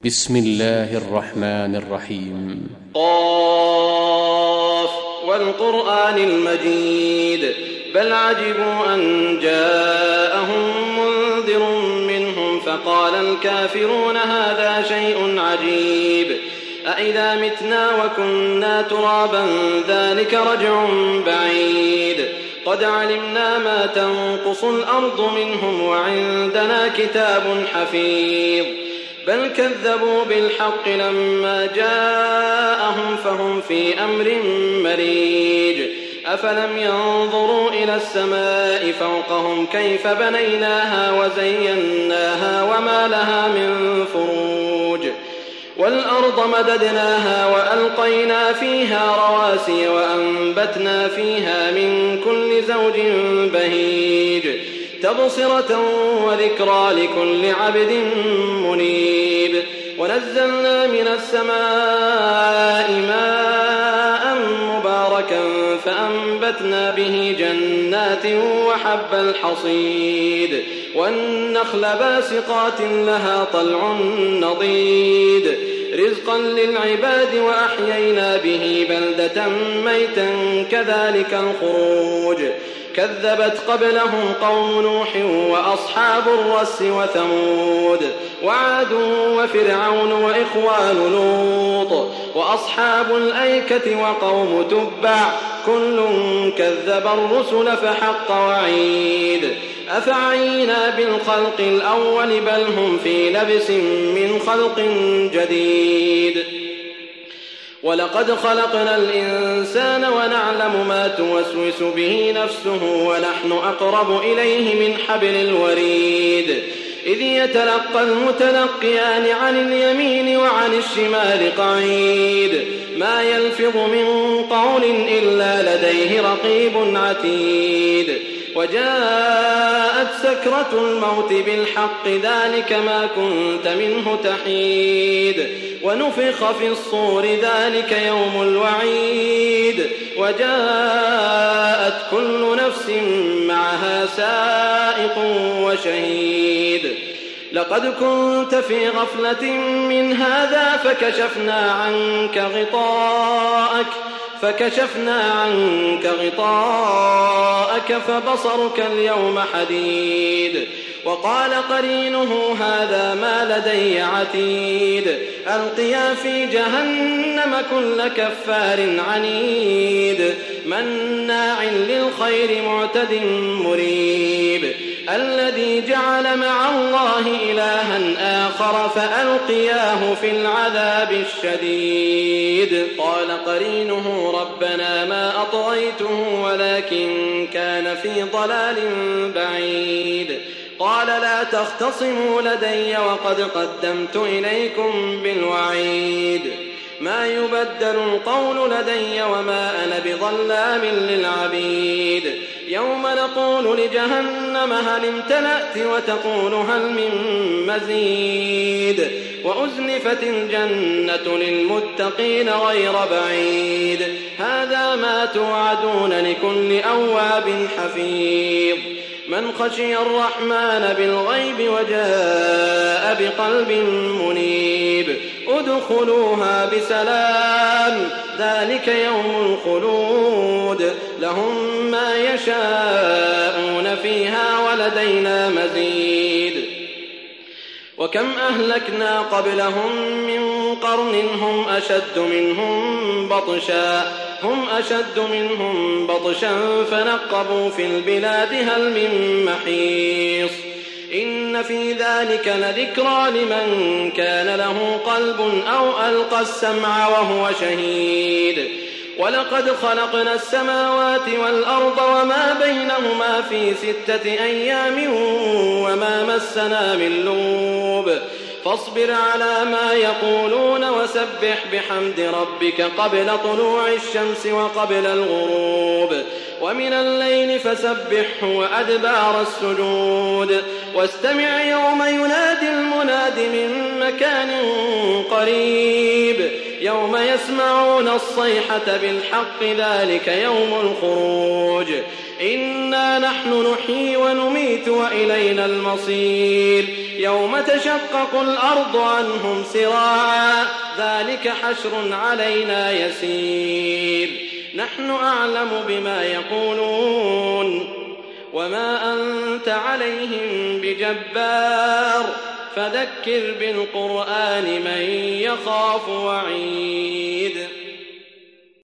بسم الله الرحمن الرحيم. قاف والقرآن المجيد بل عجبوا أن جاءهم منذر منهم فقال الكافرون هذا شيء عجيب أإذا متنا وكنا ترابا ذلك رجع بعيد قد علمنا ما تنقص الأرض منهم وعندنا كتاب حفيظ بل كذبوا بالحق لما جاءهم فهم في أمر مريج أفلم ينظروا إلى السماء فوقهم كيف بنيناها وزيناها وما لها من فروج والأرض مددناها وألقينا فيها رواسي وأنبتنا فيها من كل زوج بهيج تبصرة وذكرى لكل عبد منيب ونزلنا من السماء ماء مباركا فأنبتنا به جنات وحب الحصيد والنخل باسقات لها طلع نضيد رزقا للعباد وأحيينا به بلدة ميتا كذلك الخروج كذبت قبلهم قوم نوح وأصحاب الرس وثمود وعاد وفرعون وإخوان لوط وأصحاب الأيكة وقوم تبع كل كذب الرسل فحق وعيد أفعينا بالخلق الأول بل هم في لبس من خلق جديد ولقد خلقنا الإنسان ونعلم ما توسوس به نفسه ونحن أقرب إليه من حبل الوريد إذ يتلقى المتلقيان عن اليمين وعن الشمال قعيد ما يلفظ من قول إلا لديه رقيب عتيد وجاءت سكرة الموت بالحق ذلك ما كنت منه تحيد ونفخ في الصور ذلك يوم الوعيد وجاءت كل نفس معها سائق وشهيد لقد كنت في غفلة من هذا فكشفنا عنك غطاءك فبصرك اليوم حديد وقال قرينه هذا ما لدي عتيد ألقيا في جهنم كل كفار عنيد مناع للخير معتد مريب الذي جعل مع الله إلها آخر فألقياه في العذاب الشديد قال قرينه ربنا ما أطغيته ولكن كان في ضلال بعيد قال لا تختصموا لدي وقد قدمت إليكم بالوعيد ما يبدل القول لدي وما أنا بظلام للعبيد يوم نقول لجهنم هل امتلأت وتقول هل من مزيد وأزلفت الجنة للمتقين غير بعيد هذا ما توعدون لكل أواب حفيظ من خشي الرحمن بالغيب وجاء بقلب منيب ادخلوها بسلام ذلك يوم الخلود لهم ما يشاءون فيها ولدينا مزيد وكم أهلكنا قبلهم من قرن هم أشد منهم بطشا فنقبوا في البلاد هل من محيص إن في ذلك لذكرى لمن كان له قلب أو ألقى السمع وهو شهيد ولقد خلقنا السماوات والأرض وما بينهما في 6 أيام وما مسنا من لغوب فاصبر على ما يقولون وسبح بحمد ربك قبل طلوع الشمس وقبل الغروب ومن الليل فسبحه وأدبار السجود واستمع يوم ينادي المناد من مكان قريب يوم يسمعون الصيحة بالحق ذلك يوم الخروج إنا نحن نحيي ونميت وإلينا المصير يوم تشقق الأرض عنهم سراعا ذلك حشر علينا يسير نحن أعلم بما يقولون وما أنت عليهم بجبار فذكر بالقرآن من يخاف وعيد